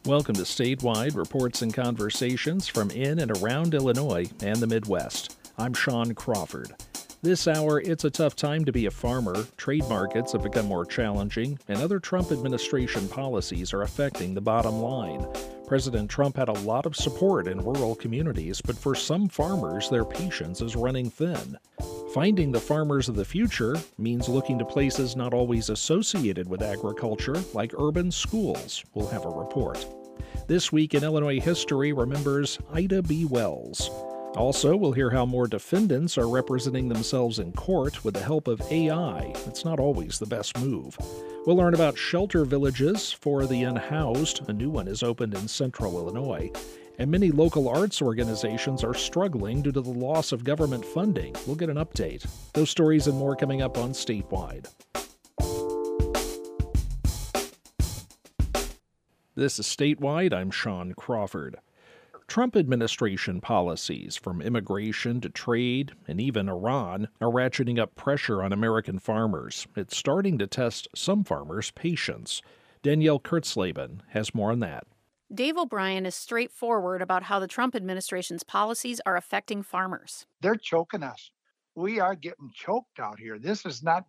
Welcome to Statewide Reports and Conversations from in and around Illinois and the Midwest. I'm Sean Crawford. This hour, it's a tough time to be a farmer. Trade markets have become more challenging, and other Trump administration policies are affecting the bottom line. President Trump had a lot of support in rural communities, but for some farmers, their patience is running thin. Finding the farmers of the future means looking to places not always associated with agriculture, like urban schools. We'll have a report. This Week in Illinois History remembers Ida B. Wells. Also, we'll hear how more defendants are representing themselves in court with the help of AI. It's not always the best move. We'll learn about shelter villages for the unhoused. A new one is opened in central Illinois. And many local arts organizations are struggling due to the loss of government funding. We'll get an update. Those stories and more coming up on Statewide. This is Statewide. I'm Sean Crawford. Trump administration policies, from immigration to trade and even Iran, are ratcheting up pressure on American farmers. It's starting to test some farmers' patience. Danielle Kurtzleben has more on that. Dave O'Brien is straightforward about how the Trump administration's policies are affecting farmers. They're choking us. We are getting choked out here. This is not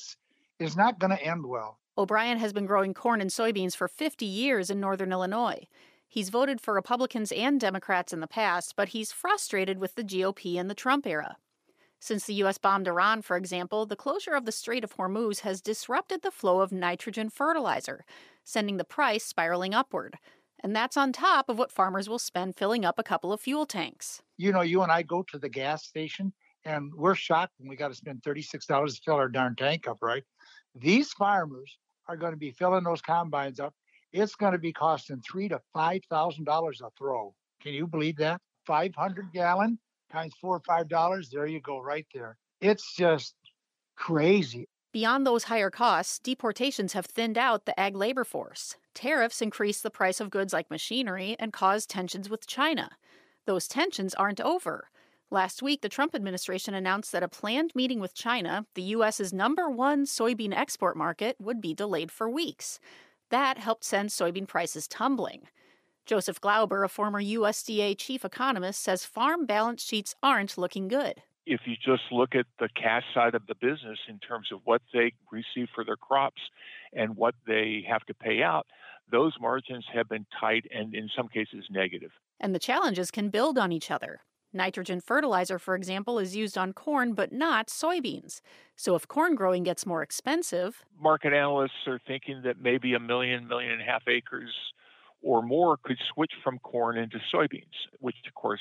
going to end well. O'Brien has been growing corn and soybeans for 50 years in northern Illinois. He's voted for Republicans and Democrats in the past, but he's frustrated with the GOP in the Trump era. Since the U.S. bombed Iran, for example, the closure of the Strait of Hormuz has disrupted the flow of nitrogen fertilizer, sending the price spiraling upward. And that's on top of what farmers will spend filling up a couple of fuel tanks. You know, you and I go to the gas station, and we're shocked when we got to spend $36 to fill our darn tank up, right? These farmers are going to be filling those combines up. It's going to be costing $3,000 to $5,000 a throw. Can you believe that? 500 gallon times $4 or $5. There you go, right there. It's just crazy. Beyond those higher costs, deportations have thinned out the ag labor force. Tariffs increase the price of goods like machinery and cause tensions with China. Those tensions aren't over. Last week, the Trump administration announced that a planned meeting with China, the U.S.'s #1 soybean export market, would be delayed for weeks. That helped send soybean prices tumbling. Joseph Glauber, a former USDA chief economist, says farm balance sheets aren't looking good. If you just look at the cash side of the business in terms of what they receive for their crops and what they have to pay out, those margins have been tight and in some cases negative. And the challenges can build on each other. Nitrogen fertilizer, for example, is used on corn but not soybeans. So if corn growing gets more expensive... Market analysts are thinking that maybe 1.5 million acres or more could switch from corn into soybeans, which, of course,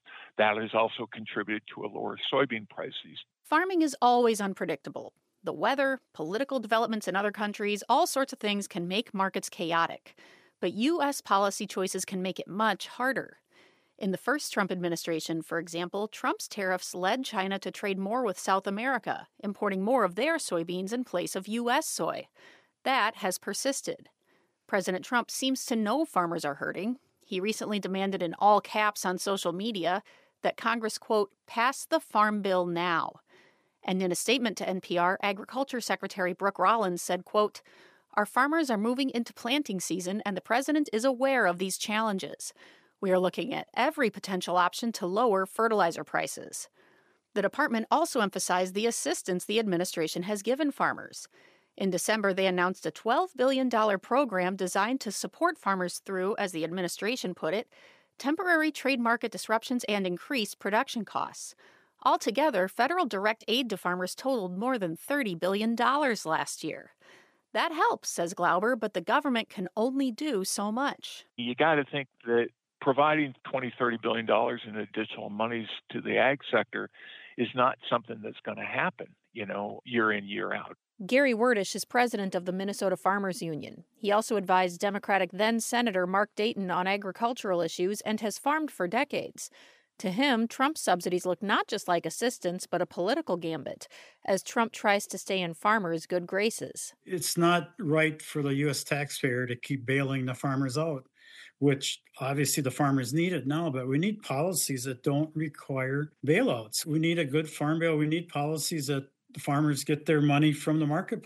has also contributed to a lower soybean prices. Farming is always unpredictable. The weather, political developments in other countries, all sorts of things can make markets chaotic. But U.S. policy choices can make it much harder. In the first Trump administration, for example, Trump's tariffs led China to trade more with South America, importing more of their soybeans in place of U.S. soy. That has persisted. President Trump seems to know farmers are hurting. He recently demanded in all caps on social media that Congress, quote, pass the Farm Bill now. And in a statement to NPR, Agriculture Secretary Brooke Rollins said, quote, our farmers are moving into planting season and the president is aware of these challenges. We are looking at every potential option to lower fertilizer prices. The department also emphasized the assistance the administration has given farmers. In December, they announced a $12 billion program designed to support farmers through, as the administration put it, temporary trade market disruptions and increased production costs. Altogether, federal direct aid to farmers totaled more than $30 billion last year. That helps, says Glauber, but the government can only do so much. You got to think that providing $20-30 billion in additional monies to the ag sector is not something that's going to happen, year in, year out. Gary Werdish is president of the Minnesota Farmers Union. He also advised Democratic then-Senator Mark Dayton on agricultural issues and has farmed for decades. To him, Trump's subsidies look not just like assistance, but a political gambit, as Trump tries to stay in farmers' good graces. It's not right for the U.S. taxpayer to keep bailing the farmers out, which obviously the farmers need it now, but we need policies that don't require bailouts. We need a good farm bill. We need policies that the farmers get their money from the marketplace.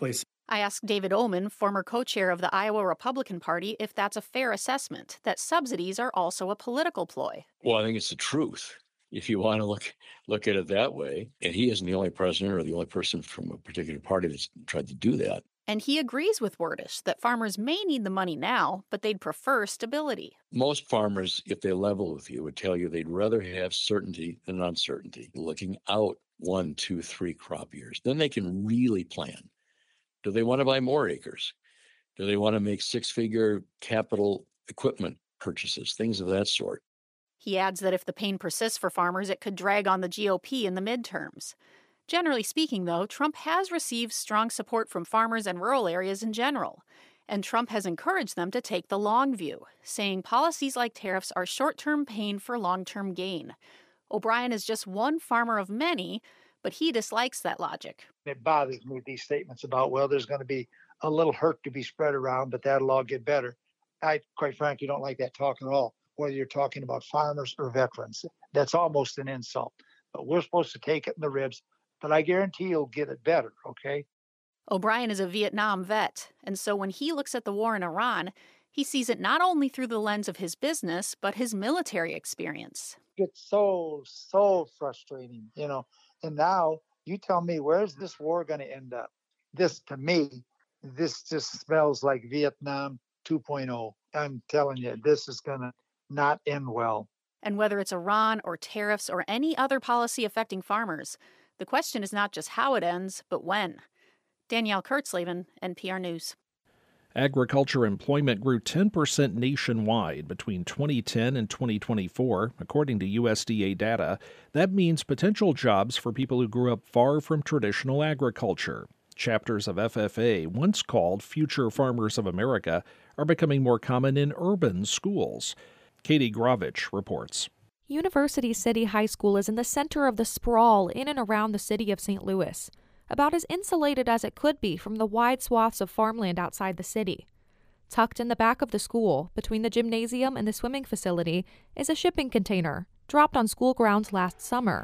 I asked David Ullman, former co-chair of the Iowa Republican Party, if that's a fair assessment, that subsidies are also a political ploy. Well, I think it's the truth, if you want to look at it that way. And he isn't the only president or the only person from a particular party that's tried to do that. And he agrees with Werdish that farmers may need the money now, but they'd prefer stability. Most farmers, if they level with you, would tell you they'd rather have certainty than uncertainty, looking out 1, 2, 3 crop years. Then they can really plan. Do they want to buy more acres? Do they want to make 6-figure capital equipment purchases, things of that sort? He adds that if the pain persists for farmers, it could drag on the GOP in the midterms. Generally speaking, though, Trump has received strong support from farmers and rural areas in general. And Trump has encouraged them to take the long view, saying policies like tariffs are short-term pain for long-term gain. O'Brien is just one farmer of many, but he dislikes that logic. It bothers me, these statements about, well, there's going to be a little hurt to be spread around, but that'll all get better. I, quite frankly, don't like that talk at all, whether you're talking about farmers or veterans. That's almost an insult. But we're supposed to take it in the ribs, but I guarantee you'll get it better, okay? O'Brien is a Vietnam vet, and so when he looks at the war in Iran, he sees it not only through the lens of his business, but his military experience. It's so frustrating, And now you tell me, where's this war going to end up? This, to me, this just smells like Vietnam 2.0. I'm telling you, this is going to not end well. And whether it's Iran or tariffs or any other policy affecting farmers, the question is not just how it ends, but when. Danielle Kurtzleben, NPR News. Agriculture employment grew 10% nationwide between 2010 and 2024, according to USDA data. That means potential jobs for people who grew up far from traditional agriculture. Chapters of FFA, once called Future Farmers of America, are becoming more common in urban schools. Katie Gravich reports. University City High School is in the center of the sprawl in and around the city of St. Louis, about as insulated as it could be from the wide swaths of farmland outside the city. Tucked in the back of the school, between the gymnasium and the swimming facility, is a shipping container, dropped on school grounds last summer.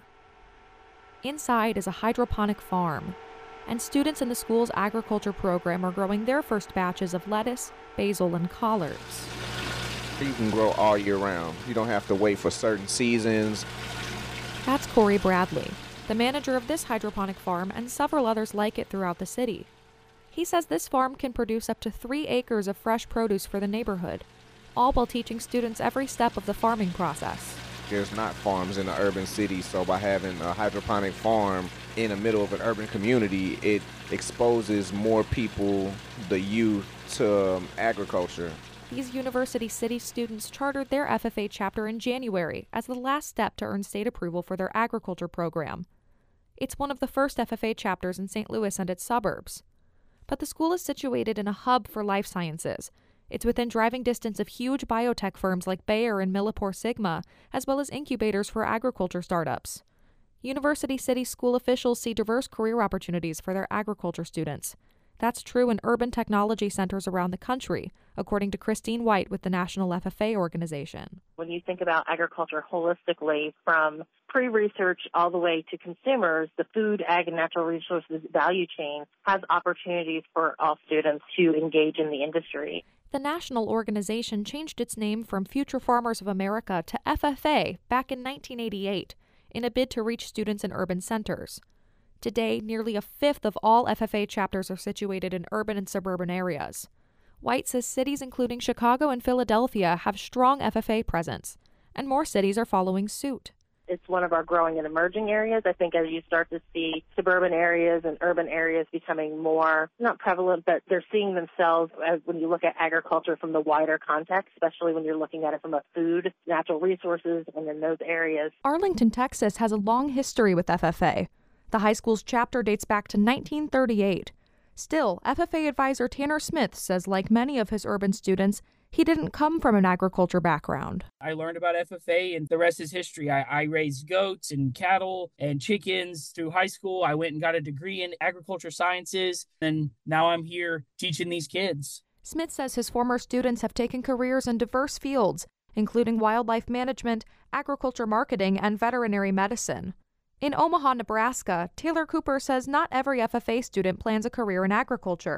Inside is a hydroponic farm, and students in the school's agriculture program are growing their first batches of lettuce, basil, and collards. You can grow all year round. You don't have to wait for certain seasons. That's Corey Bradley, the manager of this hydroponic farm and several others like it throughout the city. He says this farm can produce up to 3 acres of fresh produce for the neighborhood, all while teaching students every step of the farming process. There's not farms in the urban city, so by having a hydroponic farm in the middle of an urban community, it exposes more people, the youth, to agriculture. These University City students chartered their FFA chapter in January as the last step to earn state approval for their agriculture program. It's one of the first FFA chapters in St. Louis and its suburbs. But the school is situated in a hub for life sciences. It's within driving distance of huge biotech firms like Bayer and MilliporeSigma, as well as incubators for agriculture startups. University City school officials see diverse career opportunities for their agriculture students. That's true in urban technology centers around the country, according to Christine White with the National FFA organization. When you think about agriculture holistically, from pre-research all the way to consumers, the food, ag, and natural resources value chain has opportunities for all students to engage in the industry. The national organization changed its name from Future Farmers of America to FFA back in 1988 in a bid to reach students in urban centers. Today, nearly a fifth of all FFA chapters are situated in urban and suburban areas. White says cities including Chicago and Philadelphia have strong FFA presence, and more cities are following suit. It's one of our growing and emerging areas. I think as you start to see suburban areas and urban areas becoming more, not prevalent, but they're seeing themselves as when you look at agriculture from the wider context, especially when you're looking at it from a food, natural resources, and in those areas. Arlington, Texas has a long history with FFA. The high school's chapter dates back to 1938. Still, FFA advisor Tanner Smith says like many of his urban students, he didn't come from an agriculture background. I learned about FFA and the rest is history. I raised goats and cattle and chickens through high school. I went and got a degree in agriculture sciences, and now I'm here teaching these kids. Smith says his former students have taken careers in diverse fields, including wildlife management, agriculture marketing, and veterinary medicine. In Omaha, Nebraska, Taylor Cooper says not every FFA student plans a career in agriculture.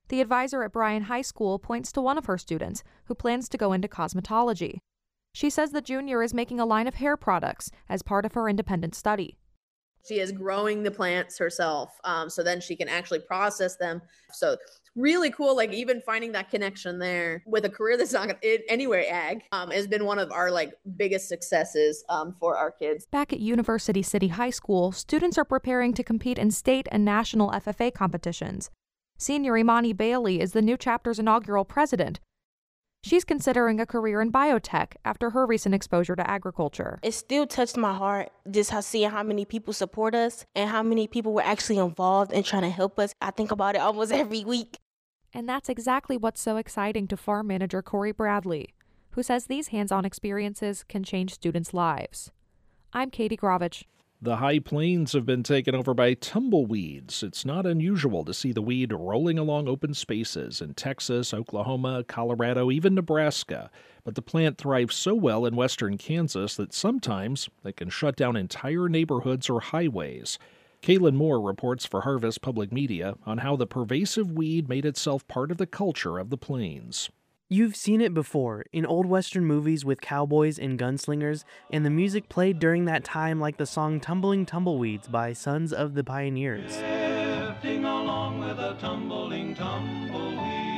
The advisor at Bryan High School points to one of her students who plans to go into cosmetology. She says the junior is making a line of hair products as part of her independent study. She is growing the plants herself, so then she can actually process them. So it's really cool, like even finding that connection there with a career that's not anywhere ag has been one of our biggest successes for our kids. Back at University City High School, students are preparing to compete in state and national FFA competitions. Senior Imani Bailey is the new chapter's inaugural president. She's considering a career in biotech after her recent exposure to agriculture. It still touched my heart, just seeing how many people support us and how many people were actually involved in trying to help us. I think about it almost every week. And that's exactly what's so exciting to farm manager Corey Bradley, who says these hands-on experiences can change students' lives. I'm Katie Grovich. The High Plains have been taken over by tumbleweeds. It's not unusual to see the weed rolling along open spaces in Texas, Oklahoma, Colorado, even Nebraska. But the plant thrives so well in western Kansas that sometimes it can shut down entire neighborhoods or highways. Kaylin Moore reports for Harvest Public Media on how the pervasive weed made itself part of the culture of the plains. You've seen it before in old Western movies with cowboys and gunslingers, and the music played during that time like the song Tumbling Tumbleweeds by Sons of the Pioneers. Drifting along with a tumbling tumbleweed,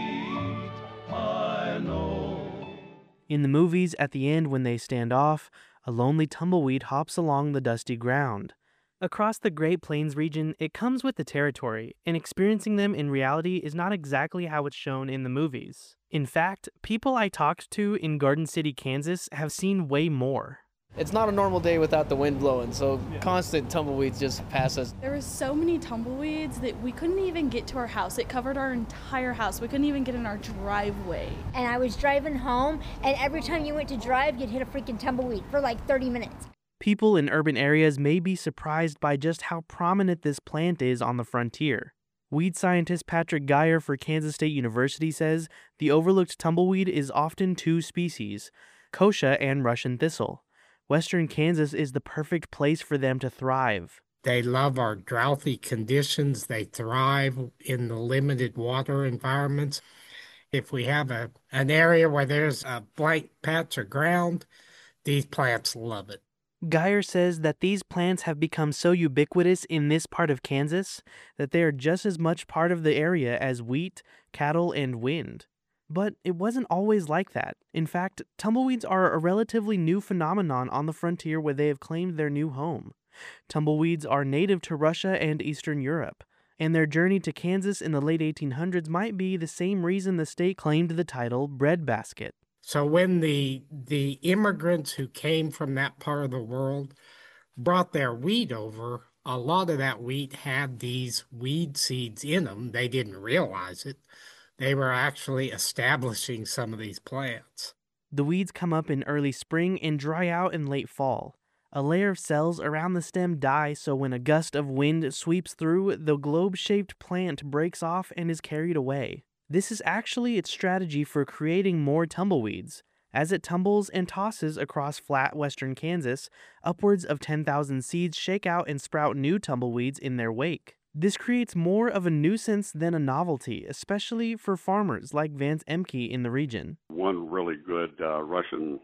I know. In the movies, at the end when they stand off, a lonely tumbleweed hops along the dusty ground. Across the Great Plains region, it comes with the territory, and experiencing them in reality is not exactly how it's shown in the movies. In fact, people I talked to in Garden City, Kansas have seen way more. It's not a normal day without the wind blowing, so constant tumbleweeds just pass us. There were so many tumbleweeds that we couldn't even get to our house. It covered our entire house. We couldn't even get in our driveway. And I was driving home, and every time you went to drive, you'd hit a freaking tumbleweed for like 30 minutes. People in urban areas may be surprised by just how prominent this plant is on the frontier. Weed scientist Patrick Geyer for Kansas State University says the overlooked tumbleweed is often two species, kochia and Russian thistle. Western Kansas is the perfect place for them to thrive. They love our droughty conditions. They thrive in the limited water environments. If we have an area where there's a blank patch of ground, these plants love it. Geyer says that these plants have become so ubiquitous in this part of Kansas that they are just as much part of the area as wheat, cattle, and wind. But it wasn't always like that. In fact, tumbleweeds are a relatively new phenomenon on the frontier where they have claimed their new home. Tumbleweeds are native to Russia and Eastern Europe, and their journey to Kansas in the late 1800s might be the same reason the state claimed the title breadbasket. So when the immigrants who came from that part of the world brought their wheat over, a lot of that wheat had these weed seeds in them. They didn't realize it. They were actually establishing some of these plants. The weeds come up in early spring and dry out in late fall. A layer of cells around the stem die, so when a gust of wind sweeps through, the globe-shaped plant breaks off and is carried away. This is actually its strategy for creating more tumbleweeds. As it tumbles and tosses across flat western Kansas, upwards of 10,000 seeds shake out and sprout new tumbleweeds in their wake. This creates more of a nuisance than a novelty, especially for farmers like Vance Emke in the region. One really good Russian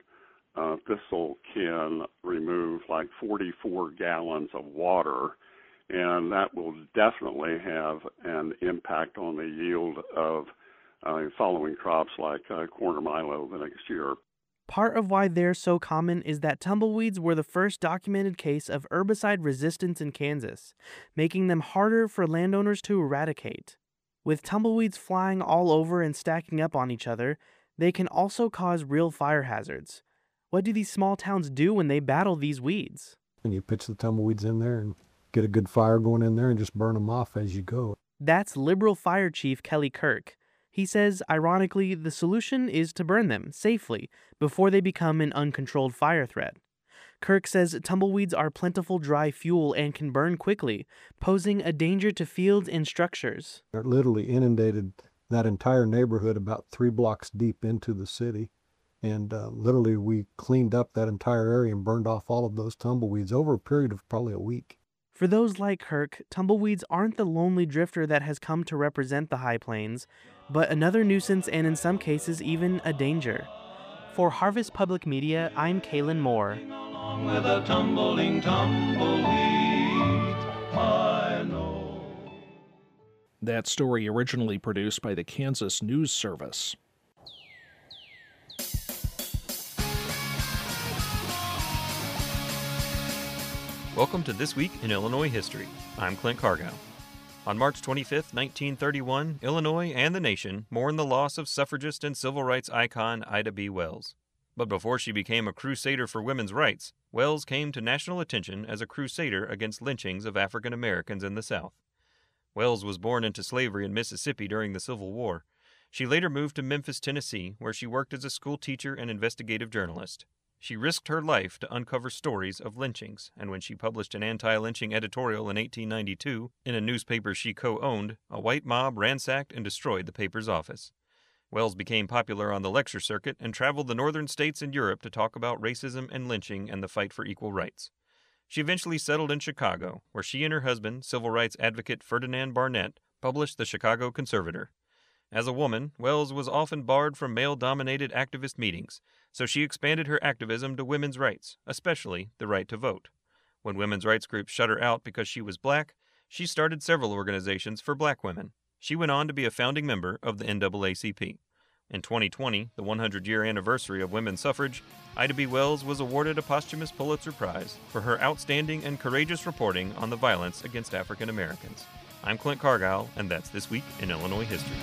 thistle can remove like 44 gallons of water, and that will definitely have an impact on the yield of following crops like corn or milo the next year. Part of why they're so common is that tumbleweeds were the first documented case of herbicide resistance in Kansas, making them harder for landowners to eradicate. With tumbleweeds flying all over and stacking up on each other, they can also cause real fire hazards. What do these small towns do when they battle these weeds? And you pitch the tumbleweeds in there and get a good fire going in there and just burn them off as you go. That's Liberal Fire Chief Kelly Kirk. He says, ironically, the solution is to burn them safely before they become an uncontrolled fire threat. Kirk says tumbleweeds are plentiful dry fuel and can burn quickly, posing a danger to fields and structures. It literally inundated that entire neighborhood about 3 blocks deep into the city. And literally we cleaned up that entire area and burned off all of those tumbleweeds over a period of probably a week. For those like Kirk, tumbleweeds aren't the lonely drifter that has come to represent the High Plains, but another nuisance and in some cases even a danger. For Harvest Public Media, I'm Kaylin Moore. With a tumbling tumbleweed, I know. That story originally produced by the Kansas News Service. Welcome to This Week in Illinois History. I'm Clint Cargow. On March 25, 1931, Illinois and the nation mourned the loss of suffragist and civil rights icon Ida B. Wells. But before she became a crusader for women's rights, Wells came to national attention as a crusader against lynchings of African Americans in the South. Wells was born into slavery in Mississippi during the Civil War. She later moved to Memphis, Tennessee, where she worked as a school teacher and investigative journalist. She risked her life to uncover stories of lynchings, and when she published an anti-lynching editorial in 1892 in a newspaper she co-owned, a white mob ransacked and destroyed the paper's office. Wells became popular on the lecture circuit and traveled the northern states and Europe to talk about racism and lynching and the fight for equal rights. She eventually settled in Chicago, where she and her husband, civil rights advocate Ferdinand Barnett, published the Chicago Conservator. As a woman, Wells was often barred from male-dominated activist meetings, so she expanded her activism to women's rights, especially the right to vote. When women's rights groups shut her out because she was black, she started several organizations for black women. She went on to be a founding member of the NAACP. In 2020, the 100-year anniversary of women's suffrage, Ida B. Wells was awarded a posthumous Pulitzer Prize for her outstanding and courageous reporting on the violence against African Americans. I'm Clint Cargow, and that's This Week in Illinois History.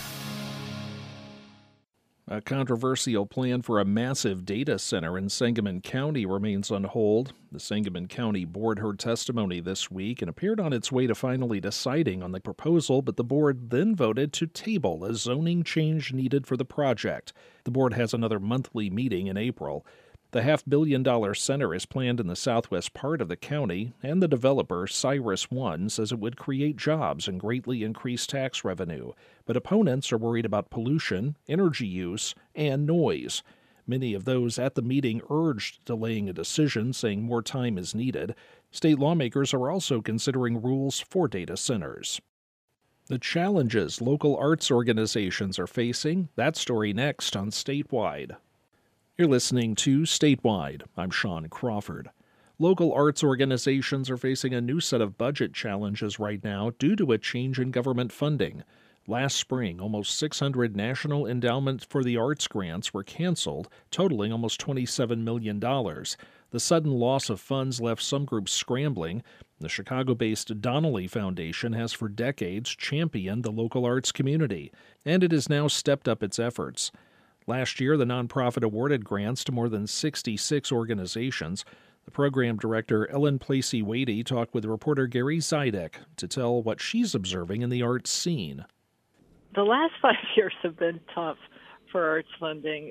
A controversial plan for a massive data center in Sangamon County remains on hold. The Sangamon County Board heard testimony this week and appeared on its way to finally deciding on the proposal, but the board then voted to table a zoning change needed for the project. The board has another monthly meeting in April. The $500 million center is planned in the southwest part of the county, and the developer, Cyrus One, says it would create jobs and greatly increase tax revenue. But opponents are worried about pollution, energy use, and noise. Many of those at the meeting urged delaying a decision, saying more time is needed. State lawmakers are also considering rules for data centers. The challenges local arts organizations are facing, that story next on Statewide. You're listening to Statewide. I'm Sean Crawford. Local arts organizations are facing a new set of budget challenges right now due to a change in government funding. Last spring, almost 600 National Endowment for the Arts grants were canceled, totaling almost $27 million. The sudden loss of funds left some groups scrambling. The Chicago-based Donnelly Foundation has for decades championed the local arts community, and it has now stepped up its efforts. Last year, the nonprofit awarded grants to more than 66 organizations. The program director, Ellen Placey-Wadey, talked with reporter Gary Zidek to tell what she's observing in the arts scene. The last 5 years have been tough for arts funding,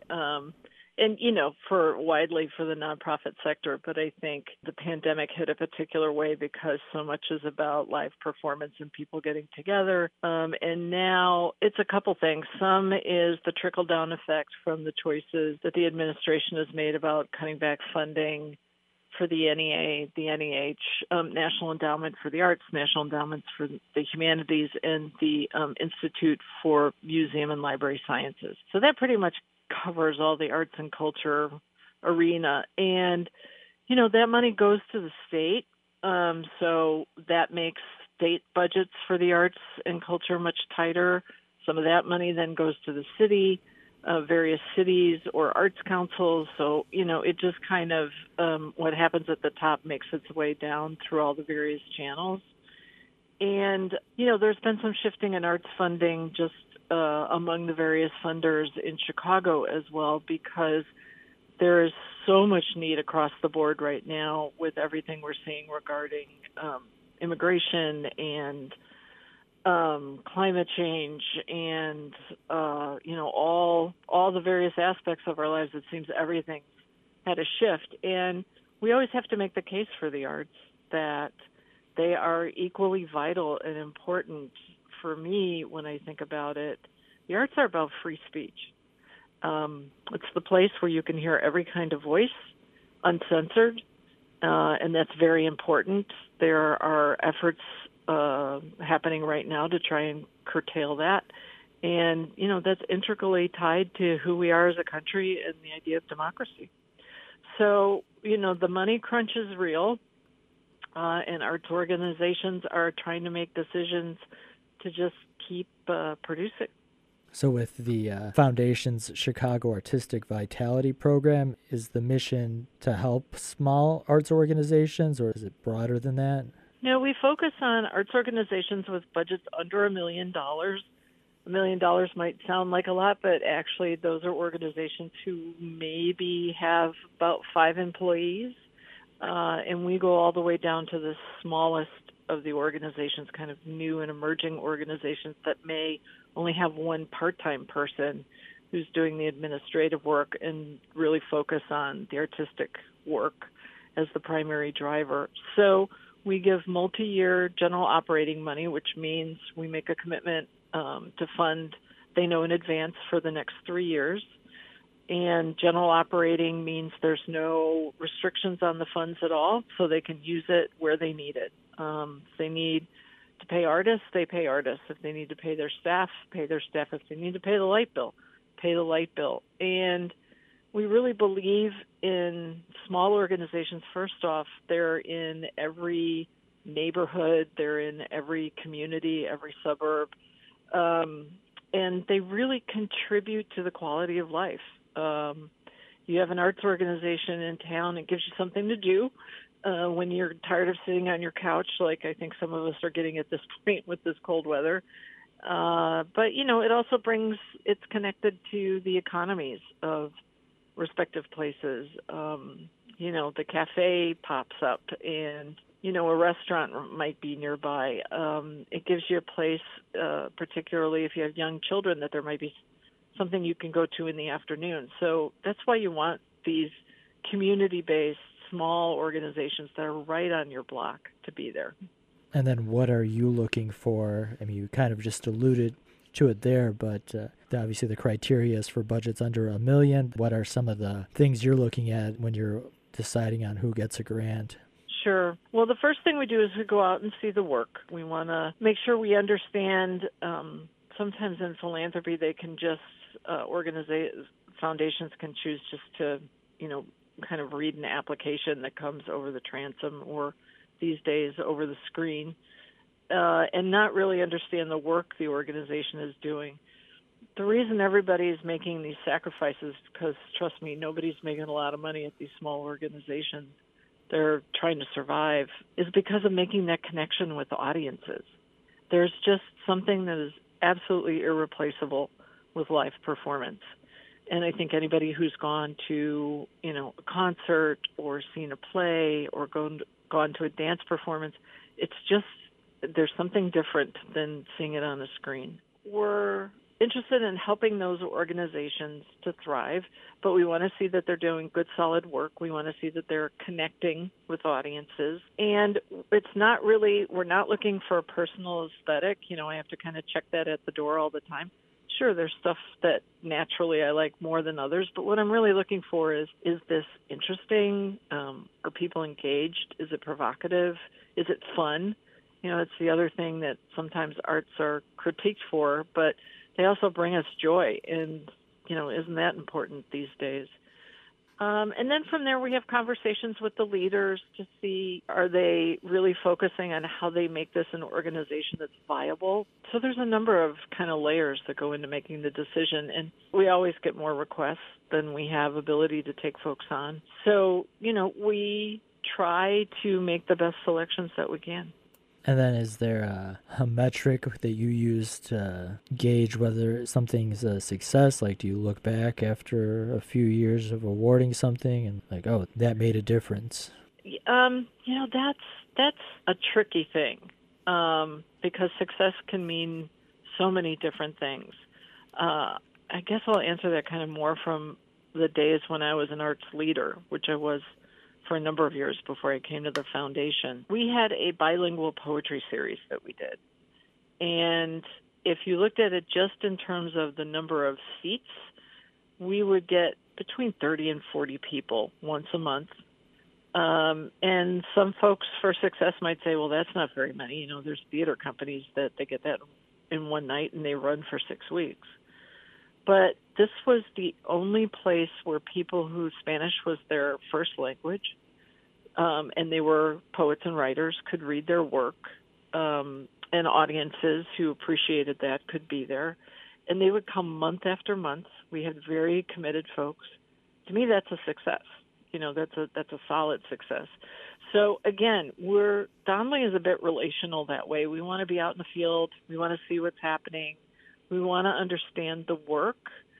and, for the nonprofit sector. But I think the pandemic hit a particular way because so much is about live performance and people getting together. And now it's a couple things. Some is the trickle-down effect from the choices that the administration has made about cutting back funding for the NEA, the NEH, National Endowment for the Arts, National Endowments for the Humanities, and the Institute for Museum and Library Sciences. So that pretty much covers all the arts and culture arena. And, that money goes to the state. So that makes state budgets for the arts and culture much tighter. Some of that money then goes to the city, various cities or arts councils. So, it just kind of, what happens at the top makes its way down through all the various channels. And, there's been some shifting in arts funding just among the various funders in Chicago as well, because there is so much need across the board right now with everything we're seeing regarding immigration and climate change and, all the various aspects of our lives. It seems everything's had a shift. And we always have to make the case for the arts that they are equally vital and important. For me, when I think about it, the arts are about free speech. It's the place where you can hear every kind of voice, uncensored, and that's very important. There are efforts happening right now to try and curtail that. And, that's integrally tied to who we are as a country and the idea of democracy. So, the money crunch is real, and arts organizations are trying to make decisions to just keep producing. So with the Foundation's Chicago Artistic Vitality Program, is the mission to help small arts organizations, or is it broader than that? No, we focus on arts organizations with budgets under $1 million. $1 million might sound like a lot, but actually those are organizations who maybe have about 5 employees, and we go all the way down to the smallest of the organizations, kind of new and emerging organizations that may only have one part-time person who's doing the administrative work and really focus on the artistic work as the primary driver. So we give multi-year general operating money, which means we make a commitment to fund, they know in advance, for the next 3 years. And general operating means there's no restrictions on the funds at all, so they can use it where they need it. If they need to pay artists, they pay artists. If they need to pay their staff, pay their staff. If they need to pay the light bill, pay the light bill. And we really believe in small organizations. First off, they're in every neighborhood, they're in every community, every suburb, and they really contribute to the quality of life. You have an arts organization in town, it gives you something to do when you're tired of sitting on your couch, like I think some of us are getting at this point with this cold weather. But, it also it's connected to the economies of respective places. The cafe pops up and, a restaurant might be nearby. It gives you a place, particularly if you have young children, that there might be something you can go to in the afternoon. So that's why you want these community-based small organizations that are right on your block to be there. And then what are you looking for? I mean, you kind of just alluded to it there, but obviously the criteria is for budgets under $1 million. What are some of the things you're looking at when you're deciding on who gets a grant? Sure. Well, the first thing we do is we go out and see the work. We want to make sure we understand. Sometimes in philanthropy, they can just foundations can choose just to, kind of read an application that comes over the transom or these days over the screen, and not really understand the work the organization is doing. The reason everybody is making these sacrifices, because trust me, nobody's making a lot of money at these small organizations. They're trying to survive, is because of making that connection with the audiences. There's just something that is absolutely irreplaceable with live performance. And I think anybody who's gone to, a concert or seen a play or gone to a dance performance, it's just, there's something different than seeing it on a screen. We're interested in helping those organizations to thrive, but we want to see that they're doing good, solid work. We want to see that they're connecting with audiences. And it's not really, we're not looking for a personal aesthetic. I have to kind of check that at the door all the time. Sure, there's stuff that naturally I like more than others, but what I'm really looking for is this interesting? Are people engaged? Is it provocative? Is it fun? It's the other thing that sometimes arts are critiqued for, but they also bring us joy, and, isn't that important these days? And then from there, we have conversations with the leaders to see, are they really focusing on how they make this an organization that's viable? So there's a number of kind of layers that go into making the decision, and we always get more requests than we have ability to take folks on. So, we try to make the best selections that we can. And then is there a metric that you use to gauge whether something's a success? Like, do you look back after a few years of awarding something and like, oh, that made a difference? That's a tricky thing because success can mean so many different things. I guess I'll answer that kind of more from the days when I was an arts leader, which I was for a number of years before I came to the foundation. We had a bilingual poetry series that we did. And if you looked at it just in terms of the number of seats, we would get between 30 and 40 people once a month And some folks for success might say, well, that's not very many. You know, there's theater companies that they get that in one night and they run for 6 weeks. But this was the only place where people whose Spanish was their first language, and they were poets and writers, could read their work, and audiences who appreciated that could be there. And they would come month after month. We had very committed folks. To me, that's a success. You know, that's a solid success. So again, Donnelly is a bit relational that way. We want to be out in the field. We want to see what's happening. We want to understand the work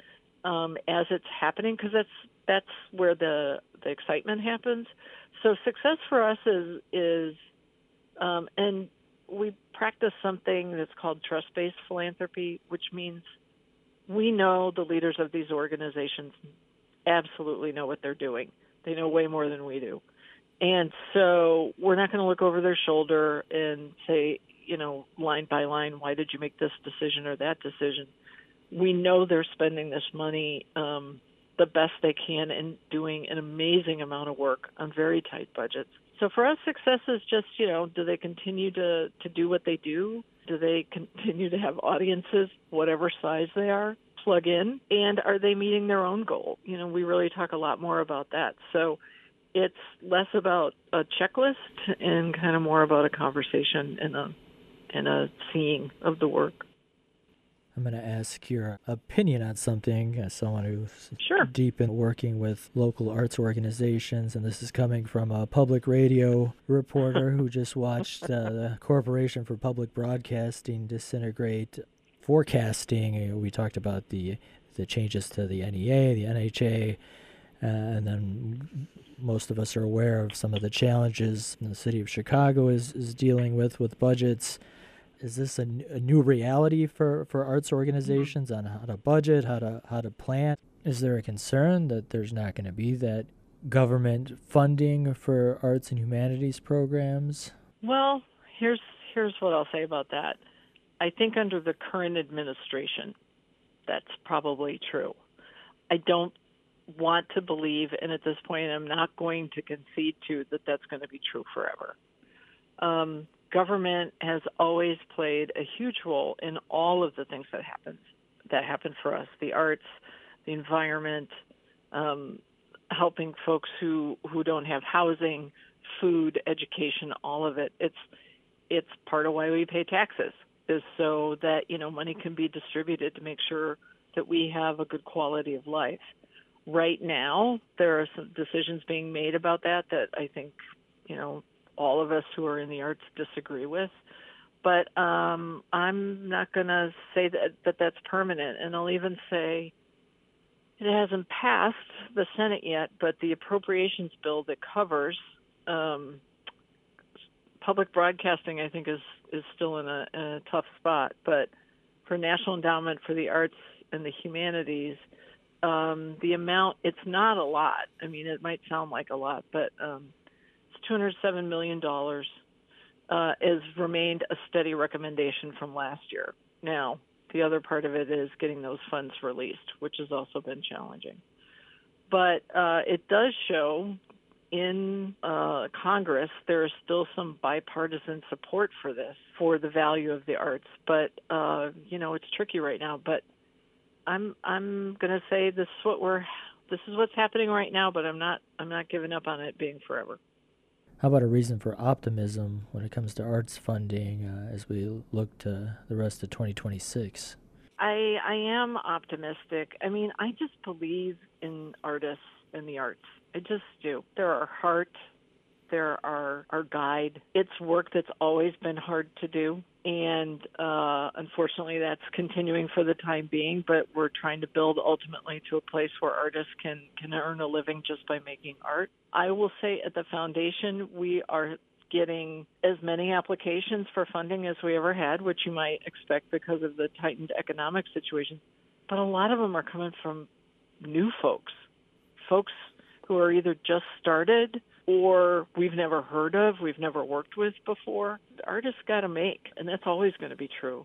as it's happening, because that's where the excitement happens. So success for us is and we practice something that's called trust-based philanthropy, which means we know the leaders of these organizations absolutely know what they're doing. They know way more than we do. And so we're not going to look over their shoulder and say, you know, line by line, why did you make this decision or that decision? We know they're spending this money the best they can and doing an amazing amount of work on very tight budgets. So for us, success is just, you know, do they continue to do what they do? Do they continue to have audiences, whatever size they are, plug in? And are they meeting their own goal? You know, we really talk a lot more about that. So it's less about a checklist and kind of more about a conversation and a seeing of the work. I'm going to ask your opinion on something as someone who's deep in working with local arts organizations, and this is coming from a public radio reporter who just watched the Corporation for Public Broadcasting disintegrate forecasting. We talked about the changes to the NEA, the NHA, and then most of us are aware of some of the challenges the city of Chicago is dealing with budgets. Is this a new reality for arts organizations on how to budget, how to plan? Is there a concern that there's not going to be that government funding for arts and humanities programs? Well, here's what I'll say about that. I think under the current administration, that's probably true. I don't want to believe, and at this point I'm not going to concede to that that's going to be true forever. Government has always played a huge role in all of the things that happen for us, the arts, the environment, helping folks who don't have housing, food, education, all of it. It's part of why we pay taxes, is so that, you know, money can be distributed to make sure that we have a good quality of life. Right now, there are some decisions being made about that I think, you know, all of us who are in the arts disagree with. But I'm not going to say that that's permanent. And I'll even say it hasn't passed the Senate yet, but the appropriations bill that covers public broadcasting, I think, is still in a tough spot. But for National Endowment for the Arts and the Humanities, the amount, it's not a lot. I mean, it might sound like a lot, but it's $207 million has remained a steady recommendation from last year. Now, the other part of it is getting those funds released, which has also been challenging. But it does show in Congress there is still some bipartisan support for this, for the value of the arts. But, you know, it's tricky right now. But I'm going to say this is what's happening right now, but I'm not giving up on it being forever. How about a reason for optimism when it comes to arts funding as we look to the rest of 2026? I am optimistic. I mean, I just believe in artists and the arts. I just do. They're our heart. They're our guide. It's work that's always been hard to do. And unfortunately, that's continuing for the time being. But we're trying to build ultimately to a place where artists can earn a living just by making art. I will say at the foundation, we are getting as many applications for funding as we ever had, which you might expect because of the tightened economic situation. But a lot of them are coming from new folks who are either just started or we've never heard of, we've never worked with before. Artists got to make, and that's always going to be true.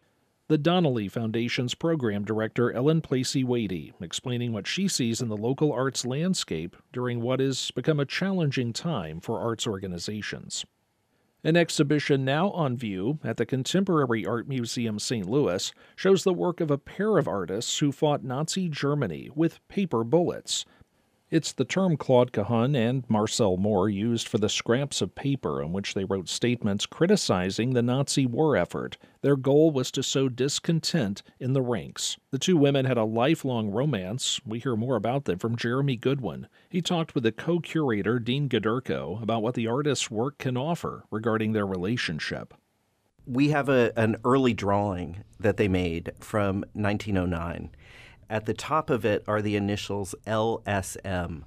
The Donnelly Foundation's program director, Ellen Placey-Wadey, explaining what she sees in the local arts landscape during what has become a challenging time for arts organizations. An exhibition now on view at the Contemporary Art Museum St. Louis shows the work of a pair of artists who fought Nazi Germany with paper bullets. It's the term Claude Cahun and Marcel Moore used for the scraps of paper on which they wrote statements criticizing the Nazi war effort. Their goal was to sow discontent in the ranks. The two women had a lifelong romance. We hear more about them from Jeremy Goodwin. He talked with the co-curator, Dean Gadurko, about what the artist's work can offer regarding their relationship. We have an early drawing that they made from 1909. At the top of it are the initials LSM.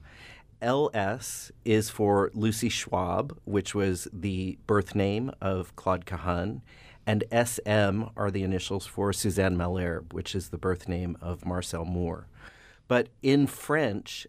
LS is for Lucy Schwab, which was the birth name of Claude Cahun, and SM are the initials for Suzanne Malherbe, which is the birth name of Marcel Moore. But in French,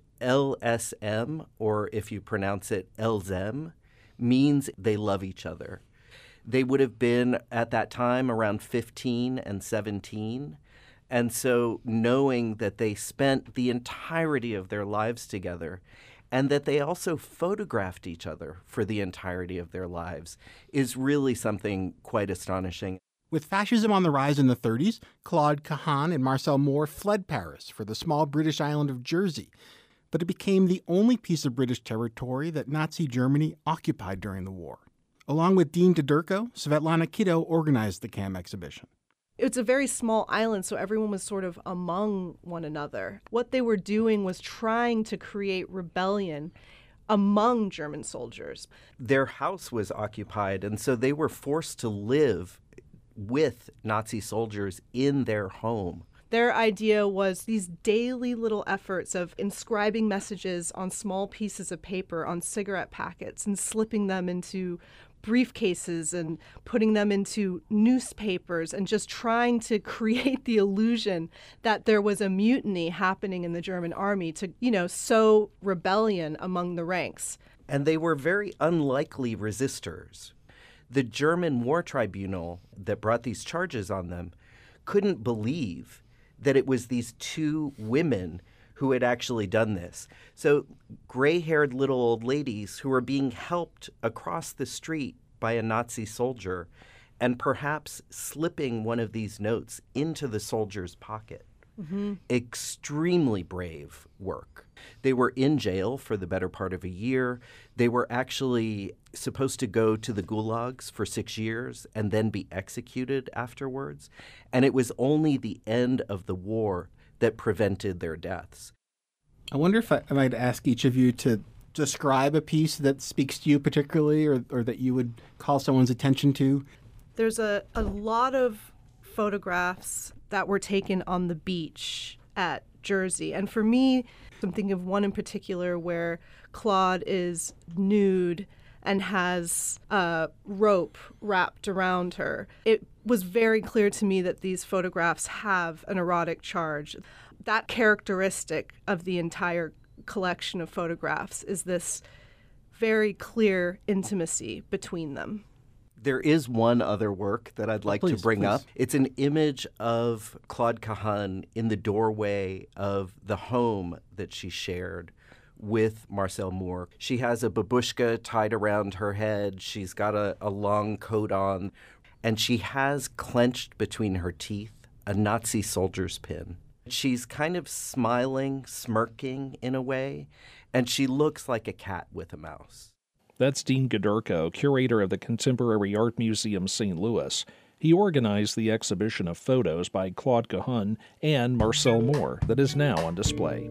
LSM, or if you pronounce it LZM, means they love each other. They would have been, at that time, around 15 and 17. And so knowing that they spent the entirety of their lives together and that they also photographed each other for the entirety of their lives is really something quite astonishing. With fascism on the rise in the 30s, Claude Cahun and Marcel Moore fled Paris for the small British island of Jersey, but it became the only piece of British territory that Nazi Germany occupied during the war. Along with Dean Gadurko, Svetlana Kiddo organized the CAM exhibition. It's a very small island, so everyone was sort of among one another. What they were doing was trying to create rebellion among German soldiers. Their house was occupied, and so they were forced to live with Nazi soldiers in their home. Their idea was these daily little efforts of inscribing messages on small pieces of paper on cigarette packets and slipping them into briefcases and putting them into newspapers and just trying to create the illusion that there was a mutiny happening in the German army to, sow rebellion among the ranks. And they were very unlikely resistors. The German War Tribunal that brought these charges on them couldn't believe that it was these two women who had actually done this. So gray-haired little old ladies who were being helped across the street by a Nazi soldier and perhaps slipping one of these notes into the soldier's pocket. Mm-hmm. Extremely brave work. They were in jail for the better part of a year. They were actually supposed to go to the gulags for 6 years and then be executed afterwards. And it was only the end of the war that prevented their deaths. I wonder if I might ask each of you to describe a piece that speaks to you particularly or that you would call someone's attention to. There's a lot of photographs that were taken on the beach at Jersey. And for me, I'm thinking of one in particular where Claude is nude and has a rope wrapped around her. It was very clear to me that these photographs have an erotic charge. That characteristic of the entire collection of photographs is this very clear intimacy between them. There is one other work that I'd like to bring up. It's an image of Claude Cahun in the doorway of the home that she shared with Marcel Moore. She has a babushka tied around her head. She's got a long coat on, and she has clenched between her teeth a Nazi soldier's pin. She's kind of smiling, smirking in a way, and she looks like a cat with a mouse. That's Dean Gadurko, curator of the Contemporary Art Museum St. Louis. He organized the exhibition of photos by Claude Cahun and Marcel Moore that is now on display.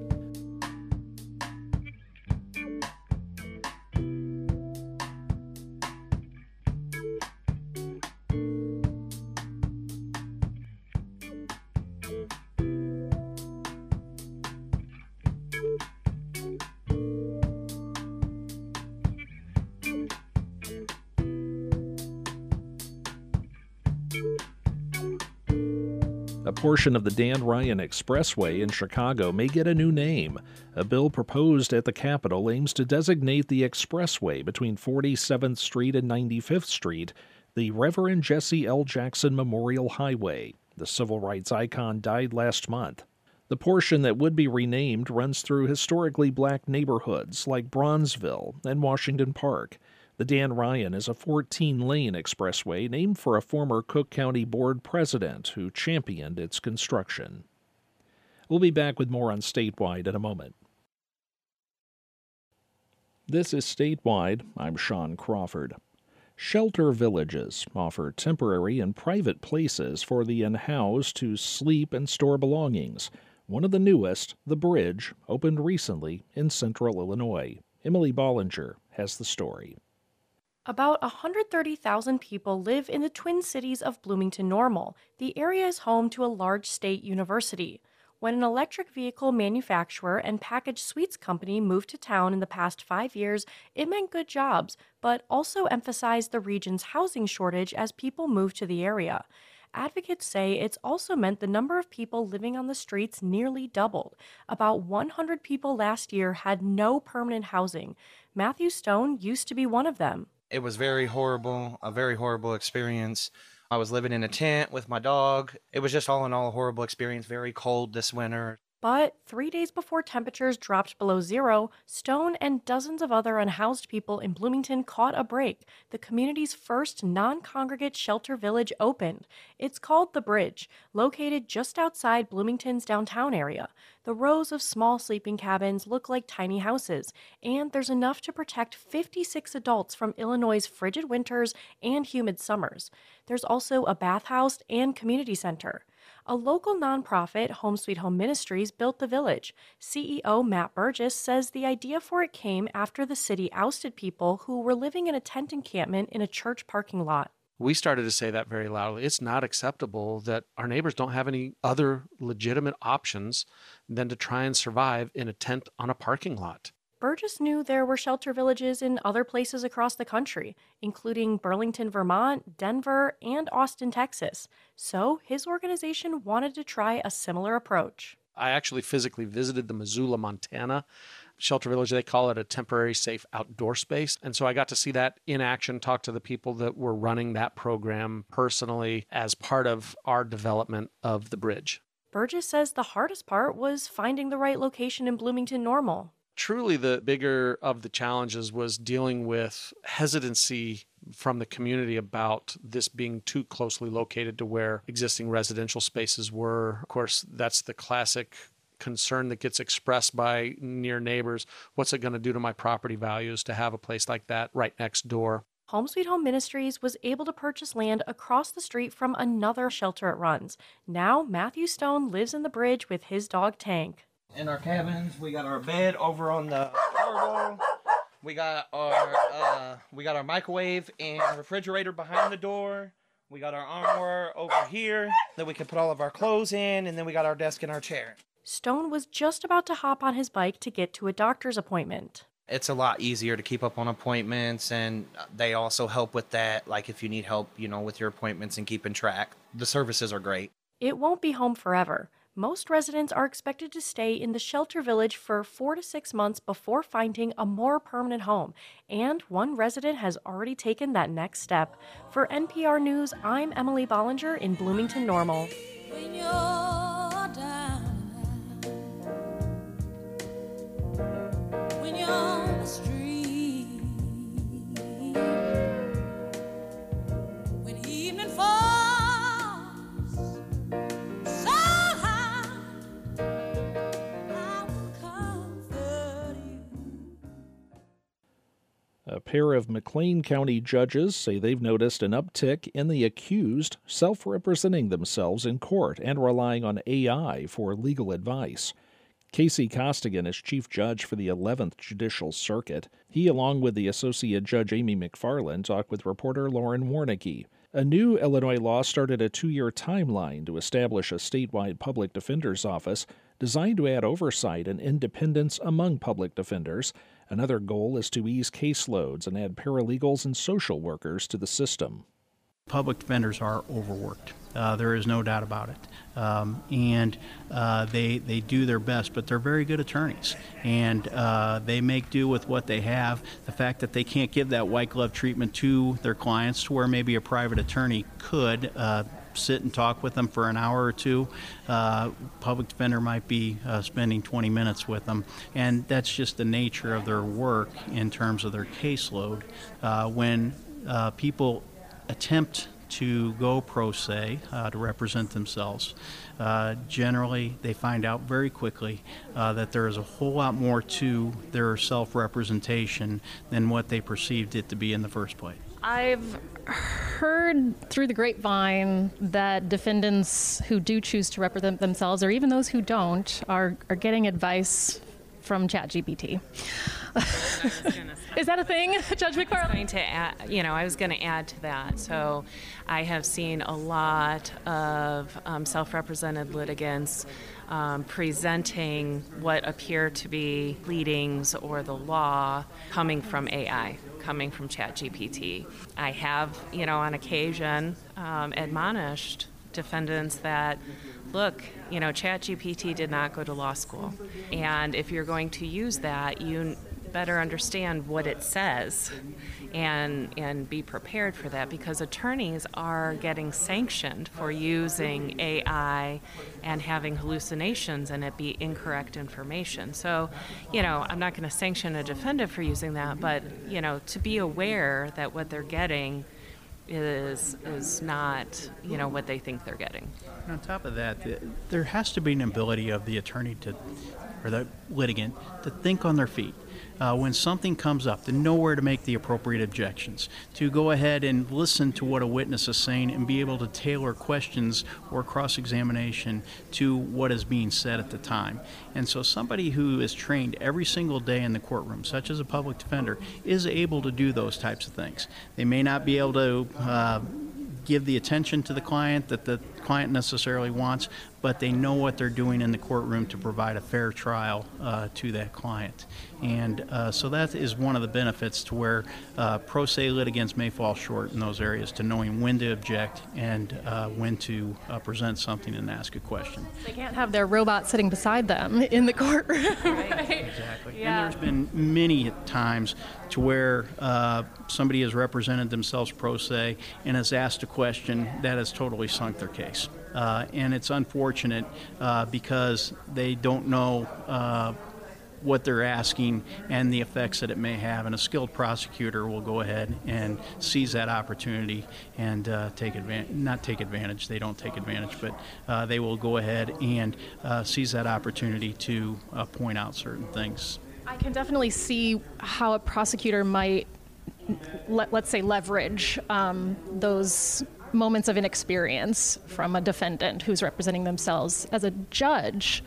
A portion of the Dan Ryan Expressway in Chicago may get a new name. A bill proposed at the Capitol aims to designate the expressway between 47th Street and 95th Street the Reverend Jesse L. Jackson Memorial Highway. The civil rights icon died last month. The portion that would be renamed runs through historically black neighborhoods like Bronzeville and Washington Park. The Dan Ryan is a 14-lane expressway named for a former Cook County Board president who championed its construction. We'll be back with more on Statewide in a moment. This is Statewide. I'm Sean Crawford. Shelter villages offer temporary and private places for the unhoused to sleep and store belongings. One of the newest, The Bridge, opened recently in central Illinois. Emily Bollinger has the story. About 130,000 people live in the Twin Cities of Bloomington-Normal. The area is home to a large state university. When an electric vehicle manufacturer and packaged sweets company moved to town in the past 5 years, it meant good jobs, but also emphasized the region's housing shortage as people moved to the area. Advocates say it's also meant the number of people living on the streets nearly doubled. About 100 people last year had no permanent housing. Matthew Stone used to be one of them. It was very horrible, a very horrible experience. I was living in a tent with my dog. It was just all in all a horrible experience, very cold this winter. But 3 days before temperatures dropped below zero, Stone and dozens of other unhoused people in Bloomington caught a break. The community's first non-congregate shelter village opened. It's called The Bridge, located just outside Bloomington's downtown area. The rows of small sleeping cabins look like tiny houses, and there's enough to protect 56 adults from Illinois' frigid winters and humid summers. There's also a bathhouse and community center. A local nonprofit, Home Sweet Home Ministries, built the village. CEO Matt Burgess says the idea for it came after the city ousted people who were living in a tent encampment in a church parking lot. We started to say that very loudly. It's not acceptable that our neighbors don't have any other legitimate options than to try and survive in a tent on a parking lot. Burgess knew there were shelter villages in other places across the country, including Burlington, Vermont, Denver, and Austin, Texas. So his organization wanted to try a similar approach. I actually physically visited the Missoula, Montana shelter village. They call it a temporary safe outdoor space. And so I got to see that in action, talk to the people that were running that program personally as part of our development of the bridge. Burgess says the hardest part was finding the right location in Bloomington-Normal. Truly, the bigger of the challenges was dealing with hesitancy from the community about this being too closely located to where existing residential spaces were. Of course, that's the classic concern that gets expressed by near neighbors. What's it going to do to my property values to have a place like that right next door? Home Sweet Home Ministries was able to purchase land across the street from another shelter it runs. Now, Matthew Stone lives in the bridge with his dog Tank. In our cabins, we got our bed over on the floor wall. We got our microwave and refrigerator behind the door. We got our armoire over here that we can put all of our clothes in, and then we got our desk and our chair. Stone was just about to hop on his bike to get to a doctor's appointment. It's a lot easier to keep up on appointments, and they also help with that. Like if you need help, with your appointments and keeping track, the services are great. It won't be home forever. Most residents are expected to stay in the shelter village for 4 to 6 months before finding a more permanent home. And one resident has already taken that next step. For NPR News, I'm Emily Bollinger in Bloomington-Normal. When you're down, when you're on the street, when evening falls. A pair of McLean County judges say they've noticed an uptick in the accused self-representing themselves in court and relying on AI for legal advice. Casey Costigan is chief judge for the 11th Judicial Circuit. He, along with the Associate Judge Amy McFarland, talked with reporter Lauren Warnicki. A new Illinois law started a 2-year timeline to establish a statewide public defender's office designed to add oversight and independence among public defenders. Another goal is to ease caseloads and add paralegals and social workers to the system. Public defenders are overworked. There is no doubt about it. And they do their best, but they're very good attorneys. And they make do with what they have. The fact that they can't give that white glove treatment to their clients to where maybe a private attorney could, sit and talk with them for an hour or two. Public defender might be spending 20 minutes with them, and that's just the nature of their work in terms of their caseload. When people attempt to go pro se to represent themselves, generally they find out very quickly that there is a whole lot more to their self-representation than what they perceived it to be in the first place. I've heard through the grapevine that defendants who do choose to represent themselves, or even those who don't, are getting advice from ChatGPT. Is that a thing, Judge McFarland? I was going to add to that. So I have seen a lot of self-represented litigants presenting what appear to be pleadings or the law coming from AI, coming from ChatGPT. I have, on occasion admonished defendants that, look, ChatGPT did not go to law school. And if you're going to use that, you better understand what it says and be prepared for that, because attorneys are getting sanctioned for using AI and having hallucinations and it be incorrect information. So, I'm not going to sanction a defendant for using that, but, to be aware that what they're getting is not, what they think they're getting. And on top of that, there has to be an ability of the attorney or the litigant to think on their feet. When something comes up, to know where to make the appropriate objections, to go ahead and listen to what a witness is saying and be able to tailor questions or cross-examination to what is being said at the time. And so somebody who is trained every single day in the courtroom, such as a public defender, is able to do those types of things. They may not be able to give the attention to the client that the client necessarily wants, but they know what they're doing in the courtroom to provide a fair trial to that client. And so that is one of the benefits to where pro se litigants may fall short in those areas, to knowing when to object and when to present something and ask a question. They can't have their robot sitting beside them in the courtroom. Right? Exactly. Yeah. And there's been many times to where somebody has represented themselves pro se and has asked a question that has totally sunk their case. And it's unfortunate because they don't know what they're asking and the effects that it may have. And a skilled prosecutor will go ahead and seize that opportunity and not take advantage, they don't take advantage, but they will go ahead and seize that opportunity to point out certain things. I can definitely see how a prosecutor might, let's say, leverage those moments of inexperience from a defendant who's representing themselves. As a judge,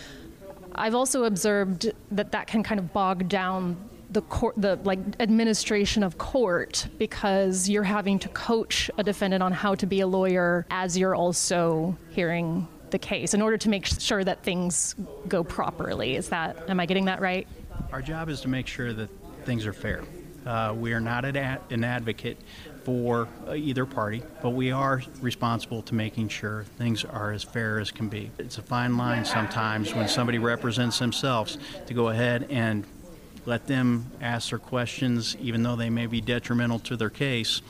I've also observed that can kind of bog down the court, the administration of court, because you're having to coach a defendant on how to be a lawyer as you're also hearing the case in order to make sure that things go properly. Am I getting that right? Our job is to make sure that things are fair. We are not an advocate for either party, but we are responsible to making sure things are as fair as can be. It's a fine line sometimes when somebody represents themselves to go ahead and let them ask their questions, even though they may be detrimental to their case,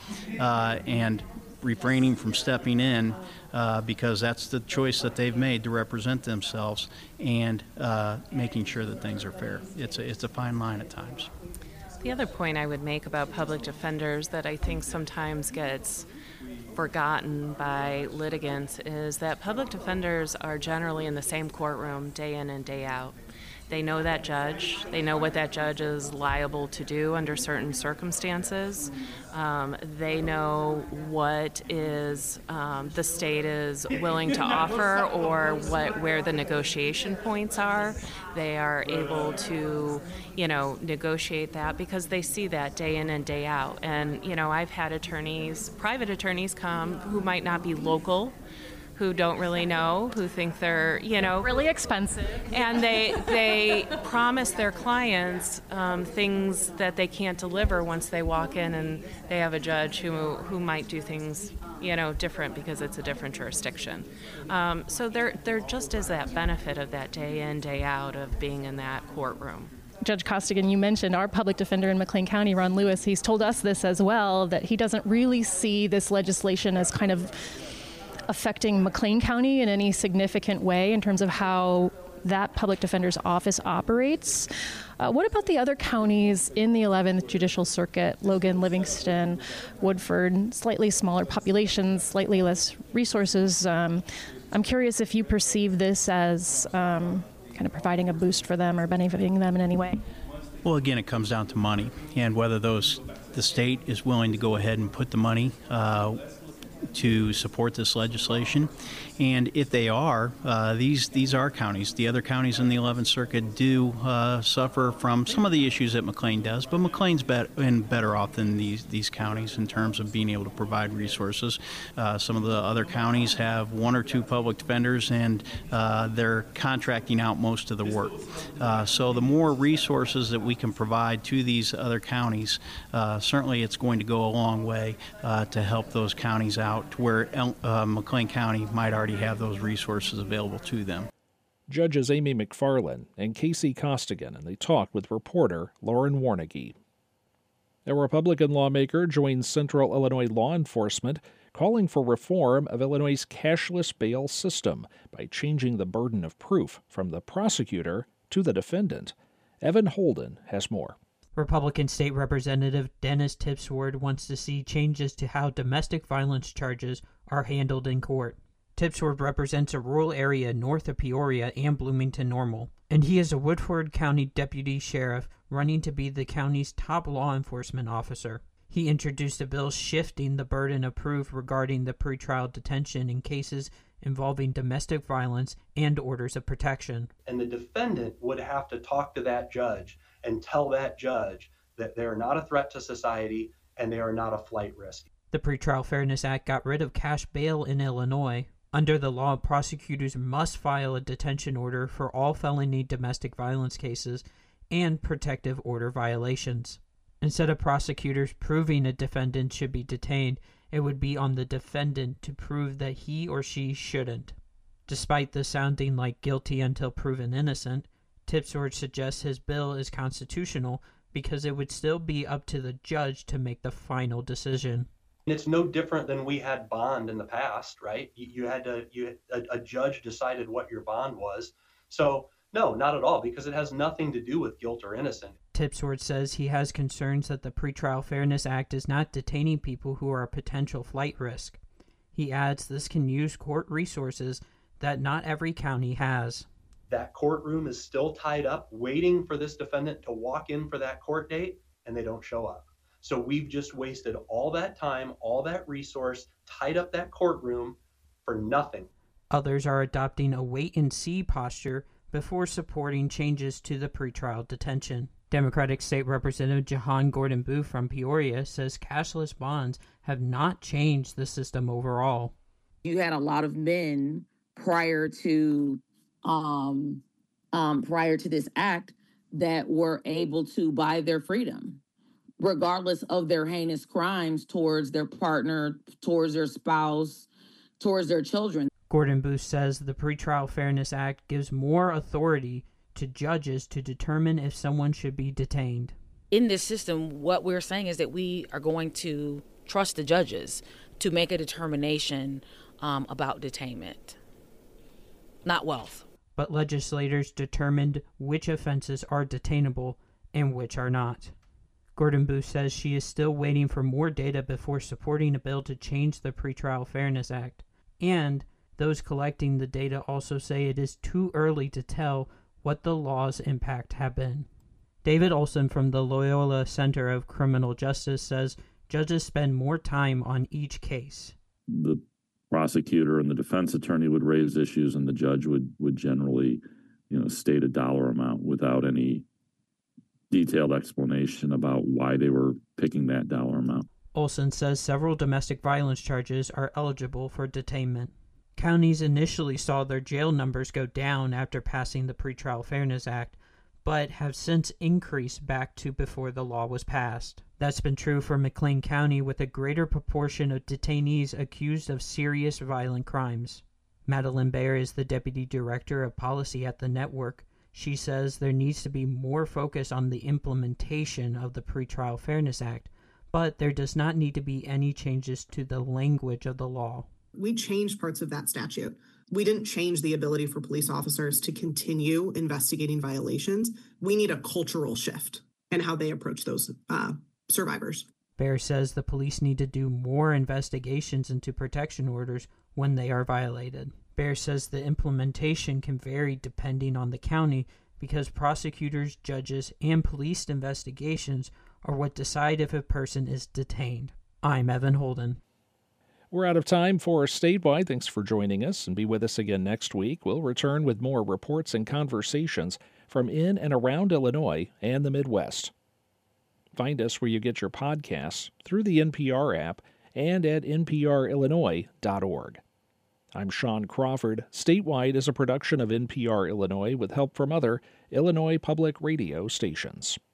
and refraining from stepping in because that's the choice that they've made to represent themselves, and making sure that things are fair. It's a fine line at times. The other point I would make about public defenders that I think sometimes gets forgotten by litigants is that public defenders are generally in the same courtroom day in and day out. They know that judge. They know what that judge is liable to do under certain circumstances. They know what is the state is willing to offer, or where the negotiation points are. They are able to, negotiate that because they see that day in and day out. And I've had private attorneys come who might not be local, who don't really know, who think they're, really expensive. And they promise their clients things that they can't deliver once they walk in and they have a judge who might do things, different because it's a different jurisdiction. So there just is that benefit of that day in, day out of being in that courtroom. Judge Costigan, you mentioned our public defender in McLean County, Ron Lewis. He's told us this as well, that he doesn't really see this legislation as kind of affecting McLean County in any significant way in terms of how that public defender's office operates. What about the other counties in the 11th Judicial Circuit, Logan, Livingston, Woodford, slightly smaller populations, slightly less resources? I'm curious if you perceive this as kind of providing a boost for them or benefiting them in any way. Well, again, it comes down to money and whether the state is willing to go ahead and put the money to support this legislation. And if they are, these are counties. The other counties in the 11th Circuit do suffer from some of the issues that McLean does, but McLean's better off than these counties in terms of being able to provide resources. Some of the other counties have one or two public defenders, and they're contracting out most of the work. So the more resources that we can provide to these other counties, certainly it's going to go a long way to help those counties out to where McLean County might already have those resources available to them. Judges Amy McFarland and Casey Costigan, and they talked with reporter Lauren Warneke. A Republican lawmaker joins Central Illinois law enforcement, calling for reform of Illinois' cashless bail system by changing the burden of proof from the prosecutor to the defendant. Evan Holden has more. Republican State Representative Dennis Tipsword wants to see changes to how domestic violence charges are handled in court. Tipsword represents a rural area north of Peoria and Bloomington-Normal, and he is a Woodford County Deputy Sheriff running to be the county's top law enforcement officer. He introduced a bill shifting the burden of proof regarding the pretrial detention in cases involving domestic violence and orders of protection. And the defendant would have to talk to that judge and tell that judge that they are not a threat to society and they are not a flight risk. The Pretrial Fairness Act got rid of cash bail in Illinois. Under the law, prosecutors must file a detention order for all felony domestic violence cases and protective order violations. Instead of prosecutors proving a defendant should be detained, it would be on the defendant to prove that he or she shouldn't. Despite this sounding like guilty until proven innocent, Tipsword suggests his bill is constitutional because it would still be up to the judge to make the final decision. It's no different than we had bond in the past, right? A judge decided what your bond was. So no, not at all, because it has nothing to do with guilt or innocence. Tipsword says he has concerns that the Pretrial Fairness Act is not detaining people who are a potential flight risk. He adds this can use court resources that not every county has. That courtroom is still tied up, waiting for this defendant to walk in for that court date, and they don't show up. So we've just wasted all that time, all that resource, tied up that courtroom for nothing. Others are adopting a wait-and-see posture before supporting changes to the pretrial detention. Democratic State Representative Jahan Gordon Booth from Peoria says cashless bonds have not changed the system overall. You had a lot of men prior to this act that were able to buy their freedom, regardless of their heinous crimes towards their partner, towards their spouse, towards their children. Gordon Booth says the Pretrial Fairness Act gives more authority to judges to determine if someone should be detained. In this system, what we're saying is that we are going to trust the judges to make a determination about detainment, not wealth. But legislators determined which offenses are detainable and which are not. Gordon Booth says she is still waiting for more data before supporting a bill to change the Pretrial Fairness Act. And those collecting the data also say it is too early to tell what the law's impact have been. David Olson from the Loyola Center of Criminal Justice says judges spend more time on each case. The prosecutor and the defense attorney would raise issues, and the judge would generally, state a dollar amount without any detailed explanation about why they were picking that dollar amount. Olson says several domestic violence charges are eligible for detainment. Counties initially saw their jail numbers go down after passing the Pretrial Fairness Act, but have since increased back to before the law was passed. That's been true for McLean County, with a greater proportion of detainees accused of serious violent crimes. Madeline Baer is the Deputy Director of Policy at the network. She says there needs to be more focus on the implementation of the Pretrial Fairness Act, but there does not need to be any changes to the language of the law. We changed parts of that statute. We didn't change the ability for police officers to continue investigating violations. We need a cultural shift in how they approach those survivors. Baer says the police need to do more investigations into protection orders when they are violated. Baer says the implementation can vary depending on the county because prosecutors, judges, and police investigations are what decide if a person is detained. I'm Evan Holden. We're out of time for Statewide. Thanks for joining us, and be with us again next week. We'll return with more reports and conversations from in and around Illinois and the Midwest. Find us where you get your podcasts, through the NPR app, and at nprillinois.org. I'm Sean Crawford. Statewide is a production of NPR Illinois with help from other Illinois public radio stations.